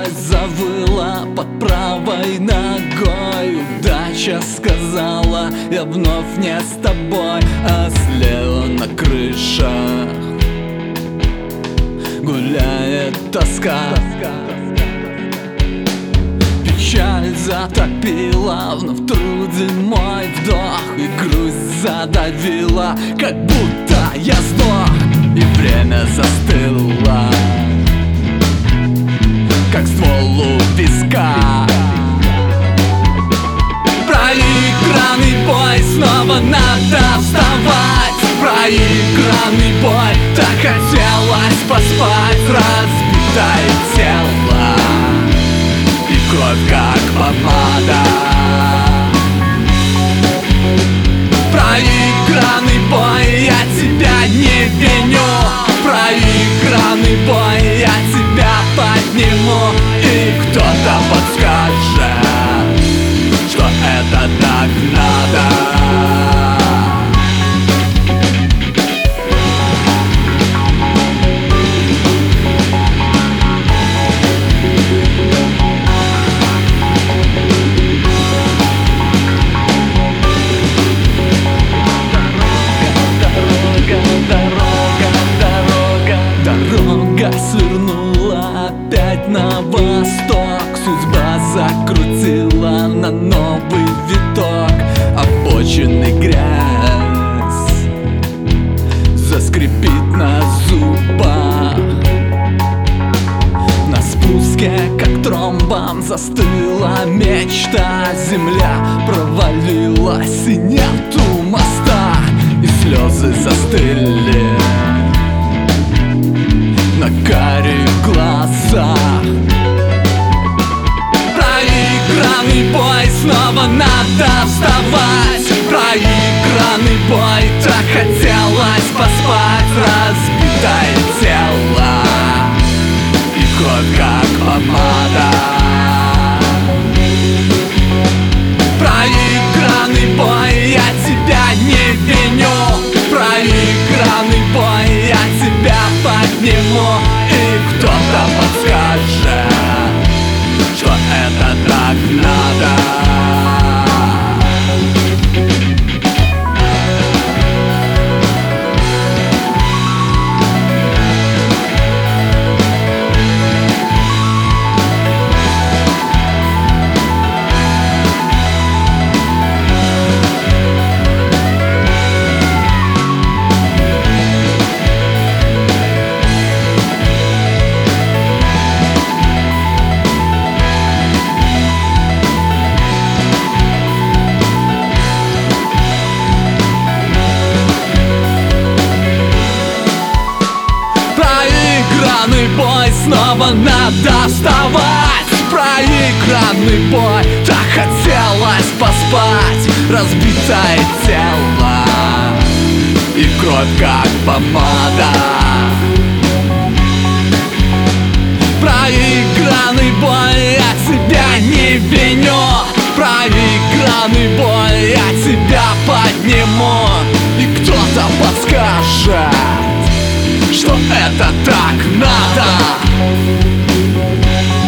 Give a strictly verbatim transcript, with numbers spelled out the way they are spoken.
завыла под правой ногой. Удача сказала: я вновь не с тобой. А слева на крышах гуляет тоска. Печаль затопила вновь труды мой вдох, и грусть задавила, как будто я сдох. И время застыло, как ствол у виска. Проигранный бой, снова надо вставать. Проигранный бой, так хотелось поспать. Разбитое тело и кровь как помада. Проигранный бой, я тебя не виню. Проигранный бой, я тебя подниму. И кто-то подскажет, что это так надо. Свернула опять на восток. Судьба закрутила на новый виток. Обочины грязь заскрипит на зубах. На спуске, как тромбом, застыла мечта. Земля провалилась и нету моста. И слезы застыли на карих глазах. Проигранный бой, снова надо вставать. Проигранный бой, так хотелось поспать. Разбитое тело и кровь как помада. Проигранный бой, я тебя не виню. Проигранный бой, я тебя подниму. И кто-то подскажет, что это так надо. Проигранный бой, снова надо вставать. Проигранный бой, так хотелось поспать. Разбитое тело и кровь как помада. Проигранный бой, я тебя не виню. Проигранный бой, я тебя подниму. И кто-то подскажет, что это так надо.